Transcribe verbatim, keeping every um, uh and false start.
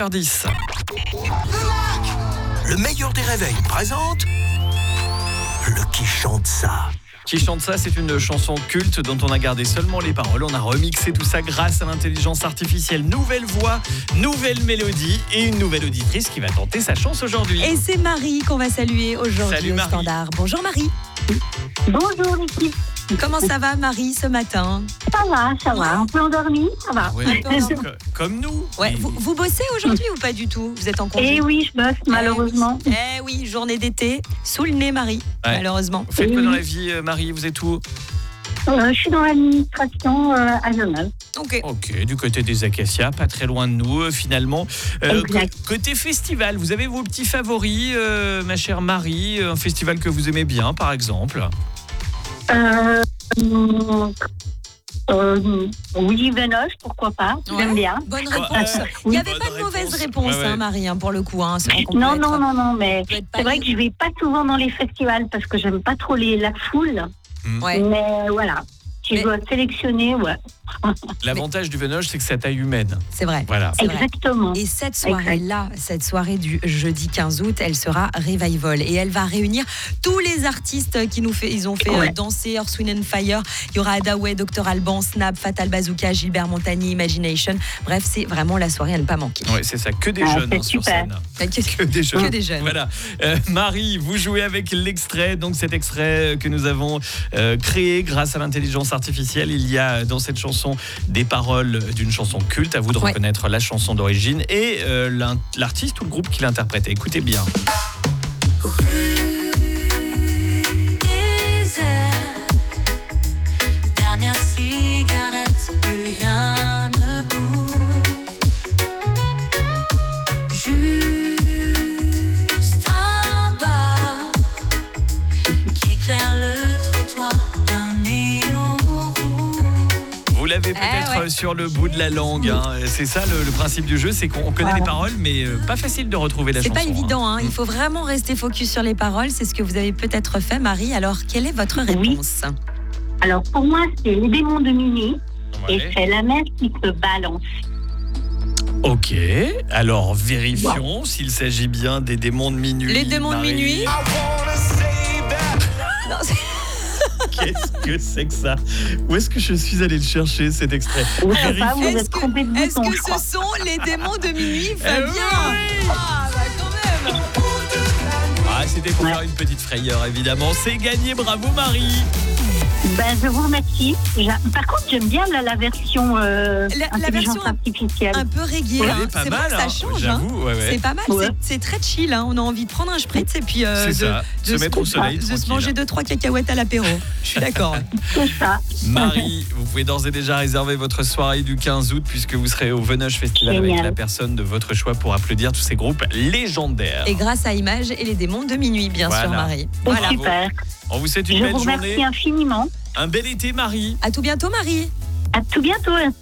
dix. Le meilleur des réveils présente le qui chante ça. Qui chante ça, c'est une chanson culte dont on a gardé seulement les paroles. On a remixé tout ça grâce à l'intelligence artificielle. Nouvelle voix, nouvelle mélodie et une nouvelle auditrice qui va tenter sa chance aujourd'hui. Et c'est Marie qu'on va saluer aujourd'hui Salut, au Marie. standard. Bonjour Marie. Bonjour l'équipe, Comment ça va Marie ce matin? ça va, ça va, un peu endormi, ça va. Ouais, Un peu endormi. co- comme nous. Ouais, Et- vous, vous bossez aujourd'hui ou pas du tout? Vous êtes en congé? Et oui, je bosse malheureusement. Eh oui, eh oui, journée d'été, sous le nez Marie, Ouais. malheureusement. Vous faites quoi Oui. dans la vie, euh, Marie? Vous êtes où? Euh, je suis dans l'administration euh, à Genève. Ok. Ok, du côté des Acacias, pas très loin de nous euh, finalement. Euh, Exact. co- côté festival, vous avez vos petits favoris, euh, ma chère Marie, un festival que vous aimez bien par exemple? Euh, euh, oui, Venoche, pourquoi pas, Ouais. j'aime bien. Bonne Ouais, réponse. euh, Il n'y avait bonne pas de mauvaise réponse. réponse, Ouais, ouais. hein, Marie, hein, pour le coup. Hein. C'est vrai qu'on Non, peut non, être- non, non, mais peut être c'est vrai pâle. que je vais pas souvent dans les festivals parce que j'aime pas trop les, la foule. Ouais. Mais voilà, si Mais- je dois sélectionner, ouais. L'avantage du Venoge, c'est que c'est à taille humaine. C'est vrai. Voilà. C'est vrai. Exactement. Et cette soirée-là, cette soirée du jeudi quinze août, elle sera Revival. Et elle va réunir tous les artistes qui nous fait, ils ont fait Ouais. euh, danser, Earth, Wind and Fire. Il y aura Adaway, docteur Alban, Snap, Fatal Bazooka, Gilbert Montagny, Imagination. Bref, c'est vraiment la soirée à ne pas manquer. Ouais, c'est ça, que des Ah, jeunes c'est hein, sur super. scène. Que, Que des jeunes. que des jeunes. Voilà. Euh, Marie, vous jouez avec l'extrait. Donc cet extrait que nous avons euh, créé grâce à l'intelligence artificielle. Il y a dans cette chanson des paroles d'une chanson culte. À vous de Ouais. reconnaître la chanson d'origine et euh, l'in- l'artiste ou le groupe qui l'interprète. Écoutez bien. Dernière cigarette, plus rien ne bouge. Juste un bar qui éclaire le trottoir d'un néon rouge. Vous l'avez peut-être Eh ouais. euh, sur le bout de la langue. hein. C'est ça le, le principe du jeu, c'est qu'on connaît les paroles, mais euh, pas facile de retrouver la C'est chanson. pas évident, hein. Il faut vraiment rester focus sur les paroles. C'est ce que vous avez peut-être fait, Marie. Alors, quelle est votre Oui. réponse? Alors pour moi, c'est les démons de minuit hein. et Ouais. c'est la mer qui se balance. Ok, alors vérifions s'il s'agit bien des démons de minuit. Les démons de Marie. minuit. Non, c'est- Qu'est-ce que c'est que ça? Où est-ce que je suis allé le chercher cet extrait? Je sais pas, vous Est-ce êtes trompé de que, est-ce bouton, que je crois. ce sont les démons de minuit, Eh Fabien? oui. Ah, bah quand même. Ah, c'était pour Ouais. faire une petite frayeur, évidemment. C'est gagné, bravo Marie. Ben, je vous remercie. J'a- Par contre, j'aime bien la, la version euh, La- la intelligence version un- artificielle. Un peu reggae, Elle hein. est pas C'est vrai mal, que ça hein, change. hein. j'avoue, ouais, ouais. C'est pas mal, Ouais. c'est- c'est très chill. hein. On a envie de prendre un spritz et puis euh, C'est de, ça, de se mettre au se- soleil, de se tranquille. manger deux trois cacahuètes à l'apéro. Je suis d'accord. C'est ça. Marie, vous pouvez d'ores et déjà réserver votre soirée du quinze août puisque vous serez au Venoge Festival avec Génial. la personne de votre choix pour applaudir tous ces groupes légendaires. Et grâce à Images et les démons de minuit, bien Voilà. sûr, Marie. C'est Voilà. super. On vous souhaite une Je belle vous journée, remercie infiniment. un bel été Marie. À tout bientôt, Marie. À tout bientôt.